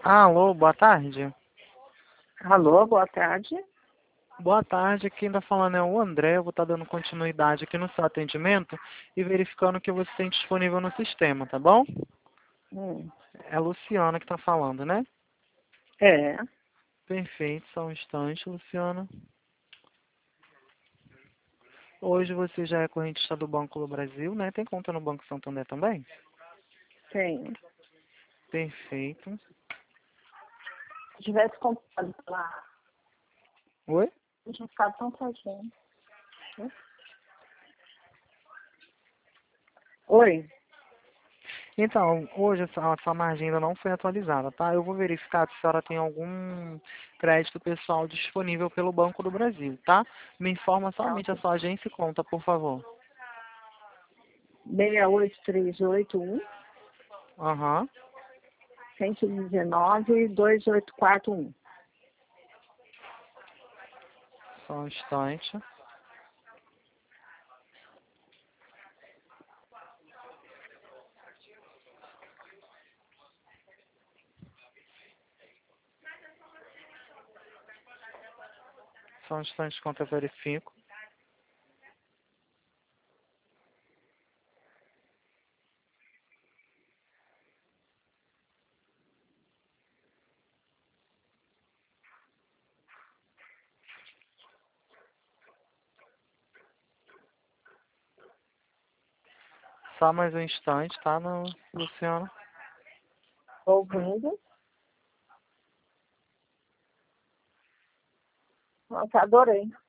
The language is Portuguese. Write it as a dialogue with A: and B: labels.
A: Alô, boa tarde.
B: Alô, boa tarde.
A: Boa tarde, quem está falando é o André. Eu vou estar dando continuidade aqui no seu atendimento e verificando o que você tem disponível no sistema, tá bom?
B: Hum,
A: É a Luciana que está falando, né?
B: é,
A: Perfeito, só um instante, Luciana. Hoje você já é correntista do Banco do Brasil, né? Tem conta no Banco Santander também?
B: tem.
A: Perfeito.
B: Se tivesse comprado lá,
A: Oi?
B: não tinha ficado tão sozinho. Né? Oi,
A: Então, hoje a sua margem ainda não foi atualizada, tá? Eu vou verificar se a senhora tem algum crédito pessoal disponível pelo Banco do Brasil, tá? Me informa
B: tá
A: somente a
B: ok.
A: sua agência e conta, por favor.
B: 68381
A: Aham,
B: 119 2841.
A: só um instante. Só um instante enquanto eu verifico. Só mais um instante, tá, Luciano?
B: Ouvindo. Nossa, adorei.